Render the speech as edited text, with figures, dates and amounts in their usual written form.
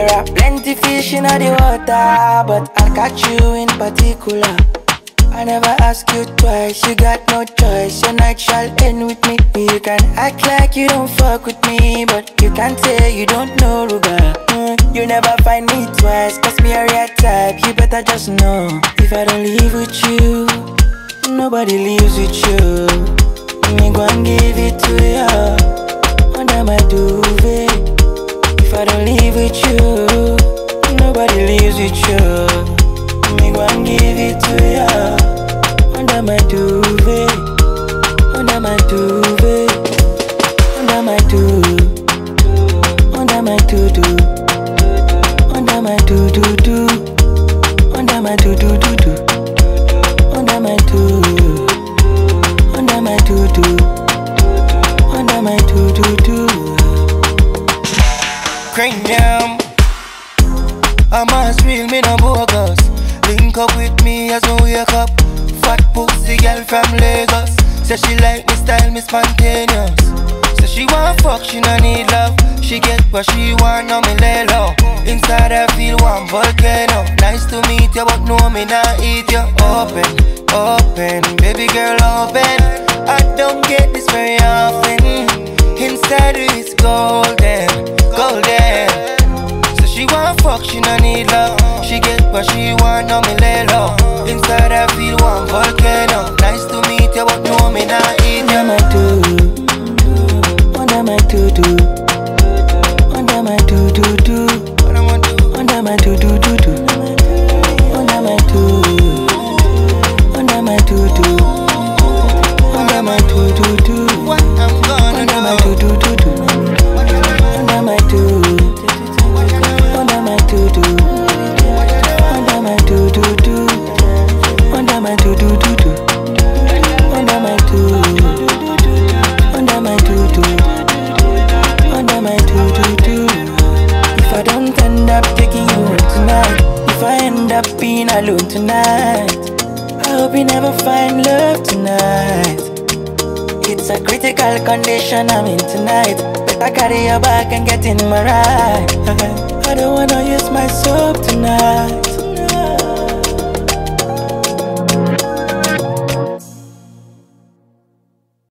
There are plenty fish in the water, but I'll catch you in particular. I never ask you twice, you got no choice. Your night shall end with me. You can act like you don't fuck with me, but you can't say you don't know Ruga. You never find me twice, cause me a real type. You better just know, if I don't leave with you, nobody leaves with you. Me go and give it to you under my duvet. If I don't leave with you, nobody leaves with you. Me go and give it to you under my duvet, under my duvet, under my duvet, under my duvet, under my duvet, under my duvet, under my duvet, under my duvet, under my duvet. Cranium, I'm as real, me no bogus. Link up with me as I wake up. Fat pussy girl from Lagos. Say she like me style, me spontaneous. Say she want fuck, she no need love. She get what she want, now me lay low. Inside I feel one volcano. Nice to meet you, but no me not eat you. Open, open, baby girl open. I don't get this very often. Inside it's golden, golden. So she want fuck, she no need love. She get what she want, now me lay low. Inside I feel one volcano. Nice to meet you, but no me not eat you. Under my do-do, under my do-do-do, under my do-do-do, under my do-do-do, under my do-do, under my do-do, under my do-do-do, under my do-do-do, under my do-do, under my do-do, under my do-do-do, under my do-do-do, under my do-do, under my do-do, under my do-do-do. If I don't end up taking you home tonight, if I end up being alone tonight, I hope you never find love tonight. It's a critical condition I'm in tonight. Better carry your back and get in my ride. I don't wanna use my soap tonight.